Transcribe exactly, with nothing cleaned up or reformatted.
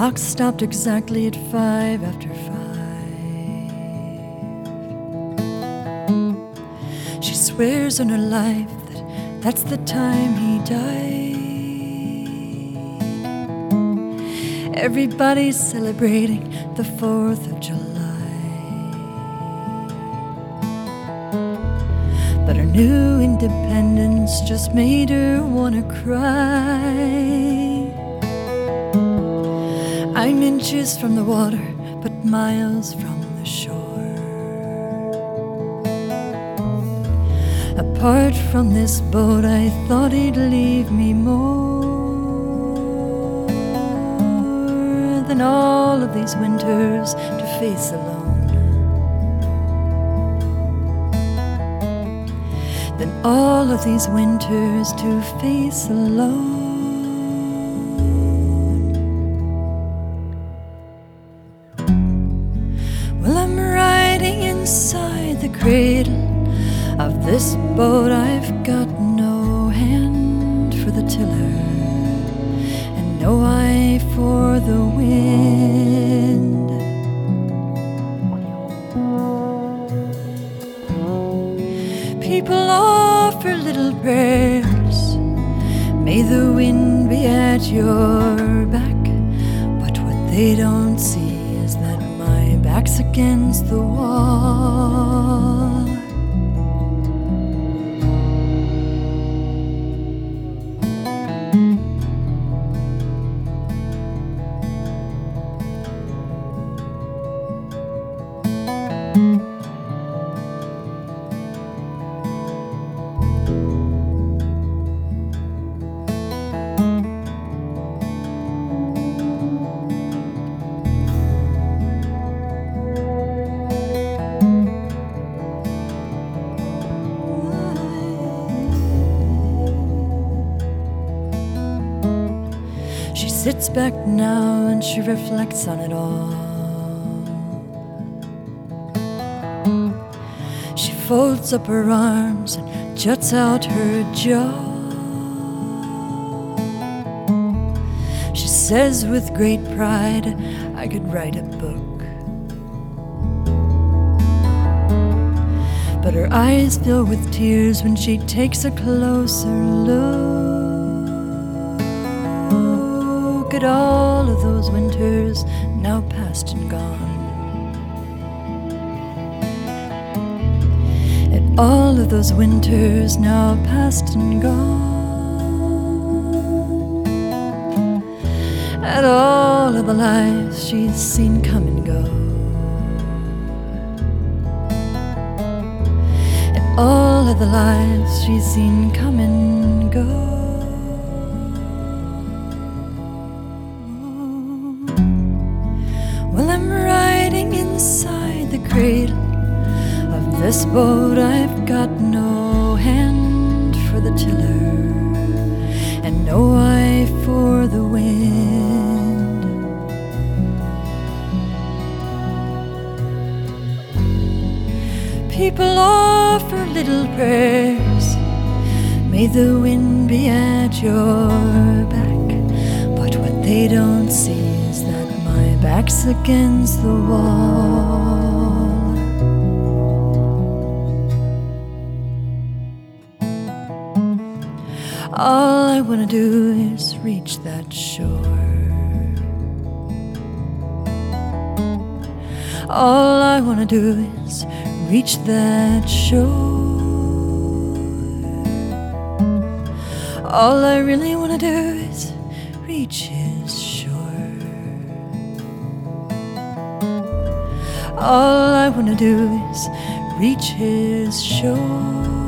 clock stopped exactly at five after five. She swears on her life that that's the time he died. Everybody's celebrating the fourth of July, but her new independence just made her wanna cry. I'm inches from the water, but miles from the shore. Apart from this boat, I thought he'd leave me more than all of these winters to face alone. Than all of these winters to face alone. Well, I'm riding inside the cradle of this boat. I've got no hand for the tiller and no eye for the wind. People offer little prayers, may the wind be at your back, but what they don't see is that my back's against the wall. She sits back now and she reflects on it all. She folds up her arms and juts out her jaw. She says with great pride, I could write a book. But her eyes fill with tears when she takes a closer look at all of those winters now past and gone. At all of those winters now past and gone. At all of the lives she's seen come and go. At all of the lives she's seen come and go. Well, I'm riding inside the cradle of this boat. I've got no hand for the tiller and no eye for the wind. People offer little prayers, may the wind be at your back, but what they don't see is that my back's against the wall. All I wanna do is reach that shore. All I wanna do is reach that shore. All I really wanna do is reach his shore. All I wanna do is reach his shore.